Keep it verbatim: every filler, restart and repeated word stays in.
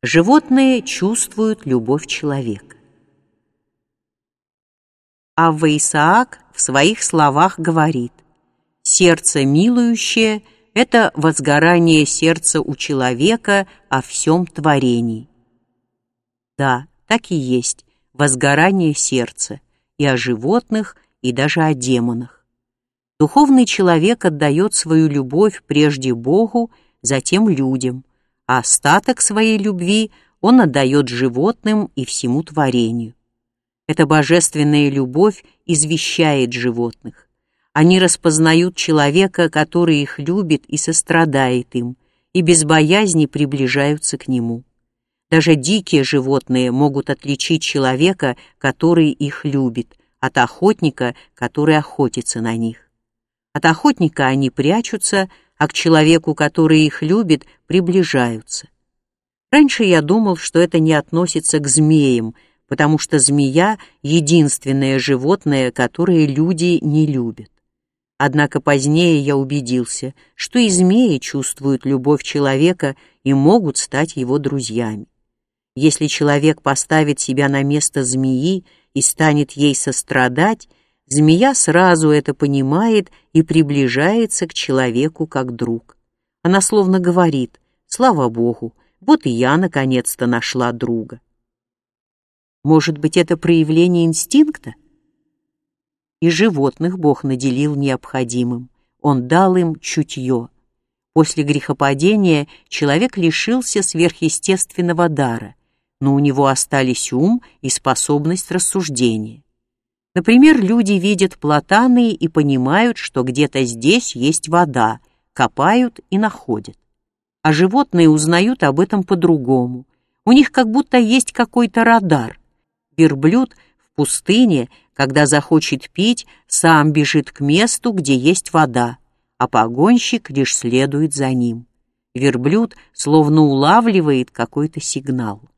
Животные чувствуют любовь человека. Авва Исаак в своих словах говорит: «Сердце милующее — это возгорание сердца у человека о всем творении». Да, так и есть возгорание сердца и о животных, и даже о демонах. Духовный человек отдает свою любовь прежде Богу, затем людям, а остаток своей любви он отдает животным и всему творению. Эта божественная любовь извещает животных. Они распознают человека, который их любит и сострадает им, и без боязни приближаются к нему. Даже дикие животные могут отличить человека, который их любит, от охотника, который охотится на них. От охотника они прячутся, а к человеку, который их любит, приближаются. Раньше я думал, что это не относится к змеям, потому что змея — единственное животное, которое люди не любят. Однако позднее я убедился, что и змеи чувствуют любовь человека и могут стать его друзьями. Если человек поставит себя на место змеи и станет ей сострадать, змея сразу это понимает и приближается к человеку как друг. Она словно говорит: «Слава Богу, вот и я наконец-то нашла друга». Может быть, это проявление инстинкта? И животных Бог наделил необходимым. Он дал им чутье. После грехопадения человек лишился сверхъестественного дара, но у него остались ум и способность рассуждения. Например, люди видят платаны и понимают, что где-то здесь есть вода, копают и находят. А животные узнают об этом по-другому. У них как будто есть какой-то радар. Верблюд в пустыне, когда захочет пить, сам бежит к месту, где есть вода, а погонщик лишь следует за ним. Верблюд словно улавливает какой-то сигнал.